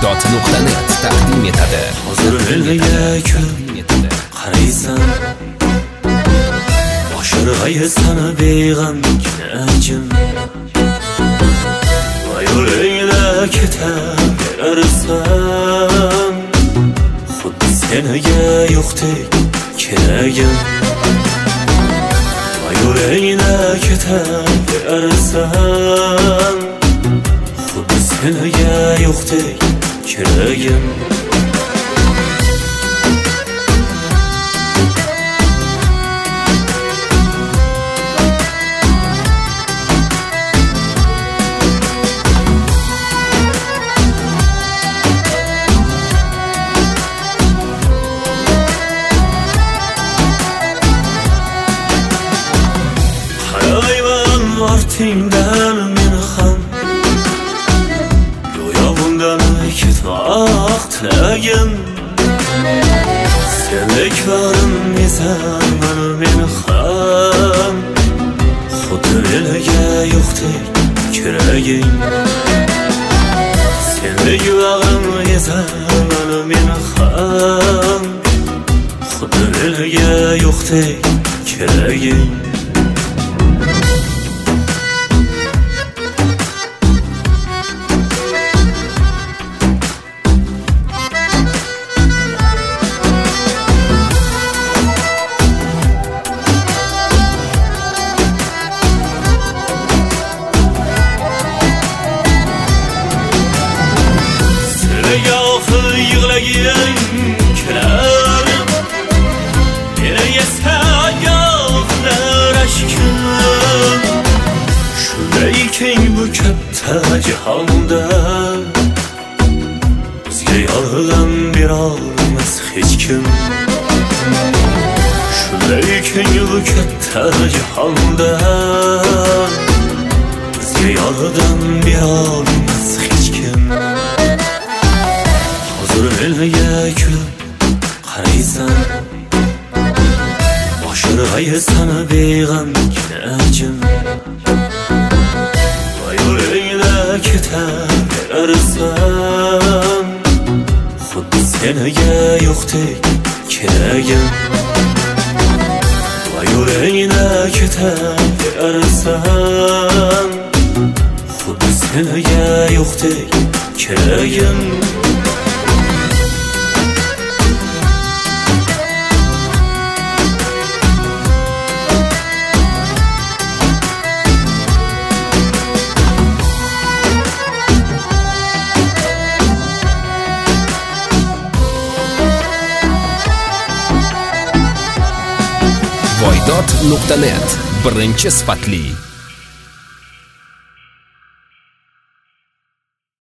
voydod.net taqdim etadi. Hozir elga kulib qaraysan, boshirg'ay sana beg'am kinajim. Voy yo'lingda ketaverarsan, xuddi senga yo'qdek keragim. Voy yo'lingda ketaverarsan, xuddi senga yo'qdek keragim. Qarayman ortingdan men ham, go'yo bundan ketmoq tilagim. Sendek barim ezarman men ham, xuddi elga yo'qdek keragim. Sendek barim ezarman men ham, xuddi elga yo'qdek keragim. Yig'lagan kunlarim, meni esayog'lar ashkim. Shunday keng bu katta jahonda bizga yordam berolmas hech kim. Shunday keng bu katta jahonda bizga yordam berolmas hech kim. Elga kulib qaraysan, boshirg'ay sana beg'am kinajim. Voy yo'lingda ketaverarsan, xuddi senga yo'qdek keragim. Voy yo'lingda ketaverarsan, xuddi senga yo'qdek keragim. voydod.net birinchi sifatli